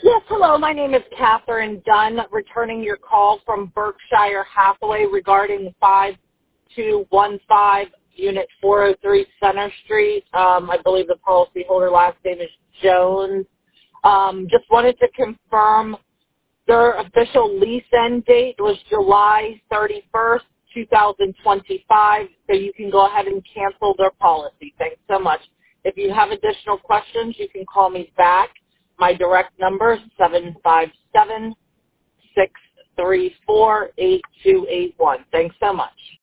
Yes, hello. My name is Catherine Dunn, returning your call from Berkshire Hathaway regarding 5215 Unit 403 Center Street. I believe the policyholder last name is Jones. Just wanted to confirm their official lease end date was July 31st, 2025, so you can go ahead and cancel their policy. Thanks so much. If you have additional questions, you can call me back. My direct number is 757-634-8281. Thanks so much.